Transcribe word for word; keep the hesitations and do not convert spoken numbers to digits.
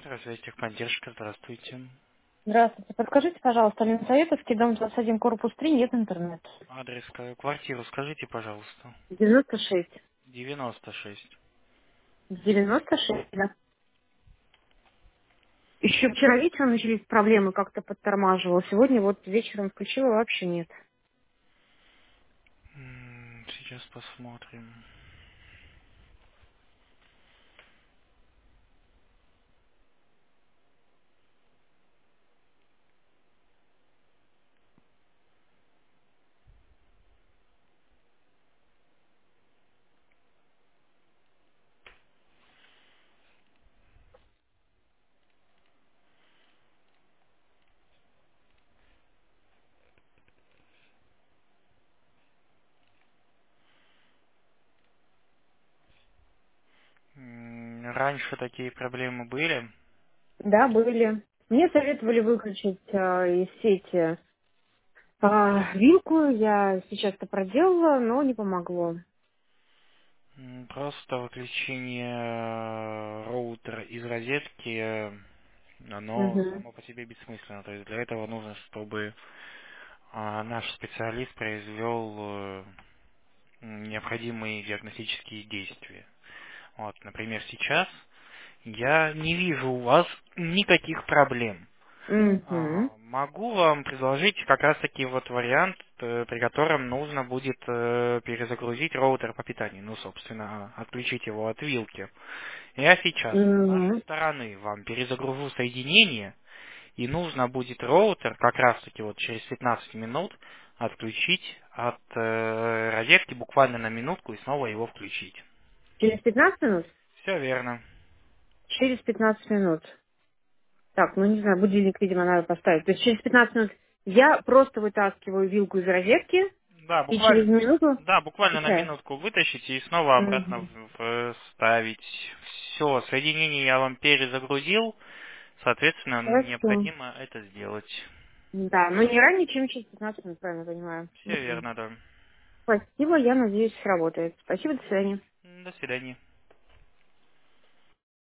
Техподдержка, здравствуйте. Здравствуйте. Подскажите, пожалуйста, Ленсоветовский, дом двадцать один, корпус три, нет интернета. Адрес ка- квартиры скажите, пожалуйста. девяносто шесть. девяносто шесть. девяносто шесть, да. Еще вчера вечером начались проблемы, как-то подтормаживала. Сегодня вот вечером включила, вообще нет. М, Сейчас посмотрим. М, Раньше такие проблемы были. Да, были. Мне советовали выключить а, из сети а, вилку. Я сейчас это проделала, но не помогло. М, Просто выключение э, роутера из розетки, э, оно Угу. само по себе бессмысленно. То есть для этого нужно, чтобы а, наш специалист произвел э, м, необходимые диагностические действия. Вот, например, сейчас я не вижу у вас никаких проблем. Угу. А, Могу вам предложить как раз таки вот вариант, э, при котором нужно будет э, перезагрузить роутер по питанию. Ну, собственно, отключить его от вилки. Я сейчас с нашей Угу. стороны вам перезагружу соединение, и нужно будет роутер как раз таки вот через пятнадцать минут отключить от э, розетки буквально на минутку и снова его включить. Через пятнадцать минут? Все верно. Через пятнадцать минут. Так, ну не знаю, будильник, видимо, надо поставить. То есть через пятнадцать минут я просто вытаскиваю вилку из розетки Да, и через буквально, минуту да, буквально на включаю. минутку вытащите и снова обратно Мгм. в- вставить. Все, соединение я вам перезагрузил, соответственно, Хорошо. необходимо это сделать. Да, но не ранее, чем через пятнадцать минут, правильно понимаю. Все Мгм. верно, да. Спасибо, я надеюсь, сработает. Спасибо, до свидания. До свидания.